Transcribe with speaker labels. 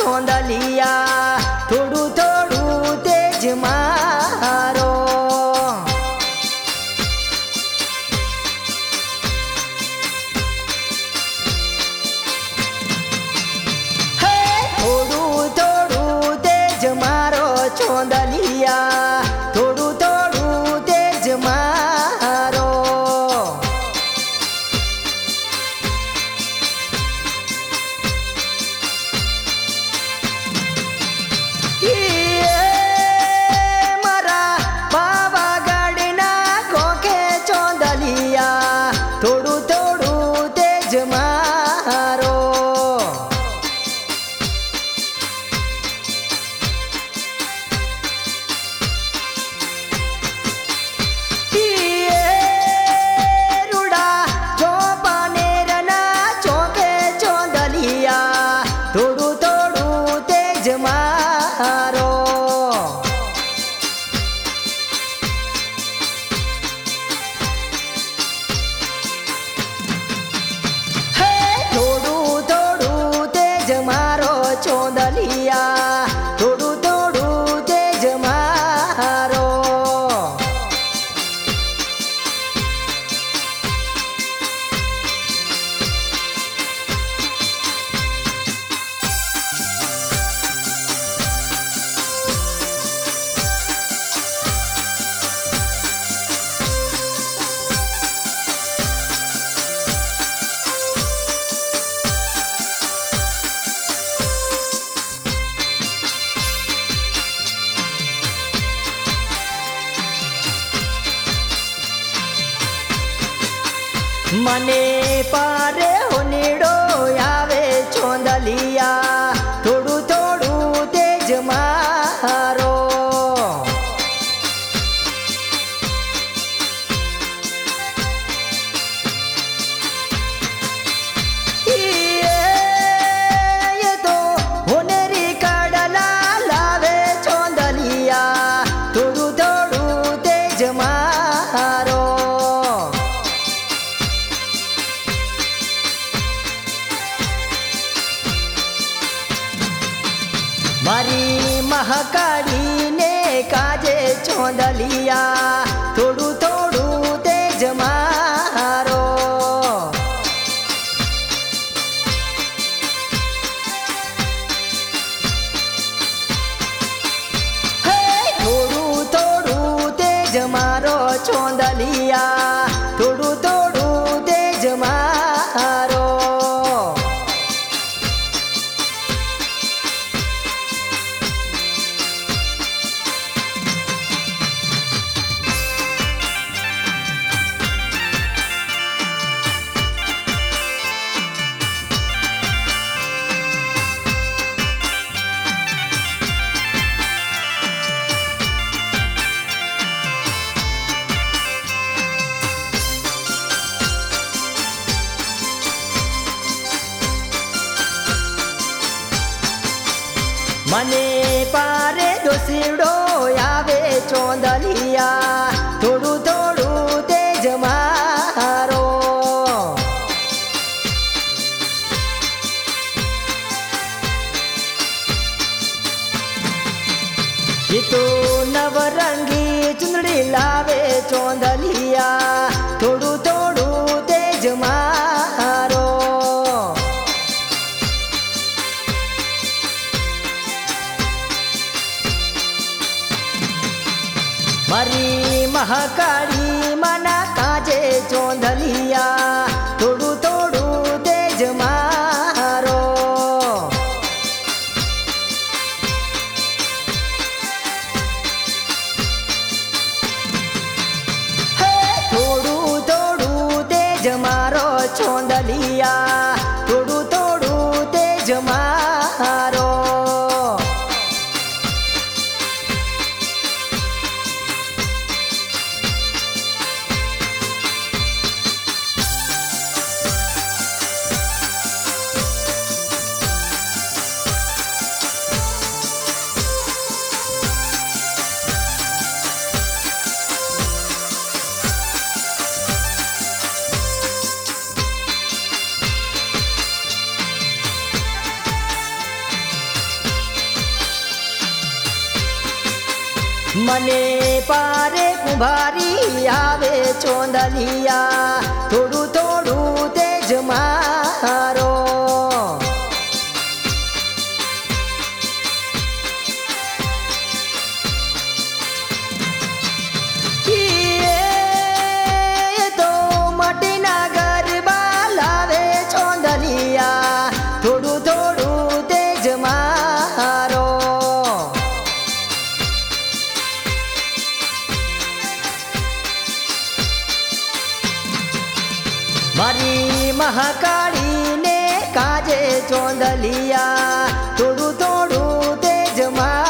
Speaker 1: चोंदलिया थोड़ू थोड़ू तेज मारो। हे थोड़ू थोड़ू तेज मारो चोंदलिया थोड़ू थोड़ू तेज मारो। थोड़ू थोड़ू तेज मारो। रूड़ा चौपानेर ना चौके चौंदलिया थोड़ू थोड़ू तेज मारो। चोंदलिया थोड़ू थोड़ू तेज मारो। मने पारे होनीड़ो आवे चोंदलिया थोड़ू थोड़ू तेज मारो। ये तो होनेरी काडला लावे चोंदलिया थोड़ू थोड़ू तेज मारो। मारी महाकाली ने काजे चोंदलिया थोड़ू थोड़ू तेज मारो। हे थोड़ू थोड़ू तेज मारो चोंदलिया थोड़ू थोड़ू तेज मारो। मने पारे दोसीड़ो आवे चोंदलिया थोड़ू थोड़ू तेज मारो। ये तो नवरंगी चुंदड़ी लावे चोंदलिया थोड़ू थोड़ू तेज मारो। मारी महाकाली मना काजे चोंदलिया थोड़ू थोड़ू तेज मारो। हे थोड़ू थोड़ू तेज मारो चोंदलिया थोड़ू थोड़ू तेज मारो। મને પારે કુંભારી આવે ચોંદલિયા થોડું થોડું તેજ મારો એ તો માટીના ગરબા લાવે ચોંદલિયા થોડું થોડું તેજ મારો મારી મહાકાળીને કાજે ચોંદલિયા થોડું થોડું તેજ મારો